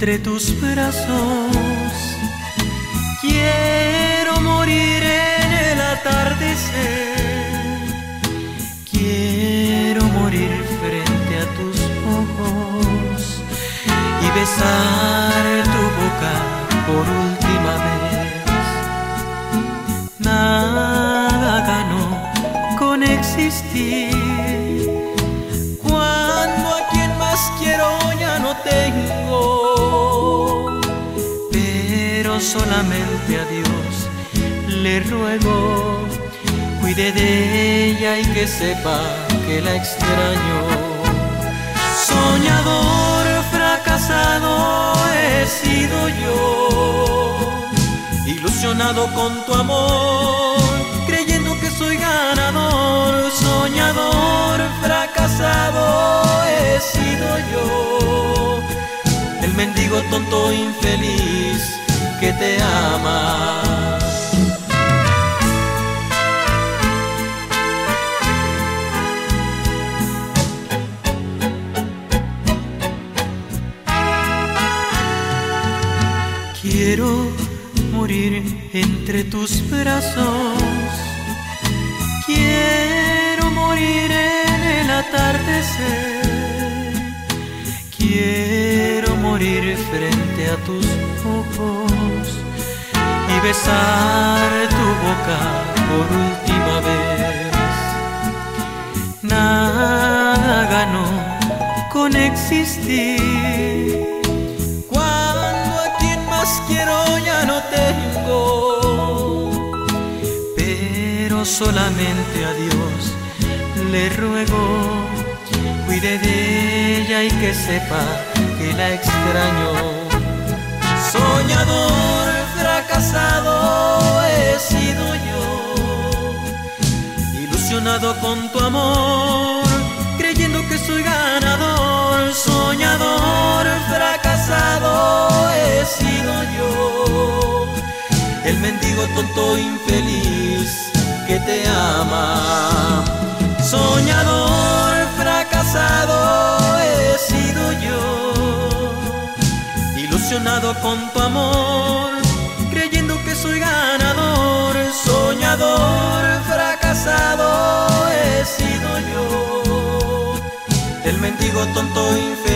entre tus brazos. Quiero morir en el atardecer. Quiero morir frente a tus ojos y besar tu boca por última vez. Nada gano con existir cuando a quien más quiero ya no tengo. Pero solamente a Dios le ruego, cuide de ella y que sepa que la extraño. Soñador fracasado he sido yo, ilusionado con tu amor, creyendo que soy ganador. Soñador fracasado he sido yo, el mendigo tonto infeliz que te ama. Quiero morir entre tus brazos. Quiero morir en el atardecer. Quiero morir frente a tus ojos y besar tu boca por última vez. Nada gano con existir cuando a quien más quiero ya no tengo. Pero solamente a Dios le ruego, cuide de ella y que sepa que la extraño. Soñador fracasado he sido yo, ilusionado con tu amor, creyendo que soy ganador. Soñador fracasado he sido yo, el mendigo tonto infeliz que te ama. Soñador fracasado he sido yo, ilusionado con tu amor, creyendo que soy ganador. Soñador fracasado he sido yo, el mendigo tonto infeliz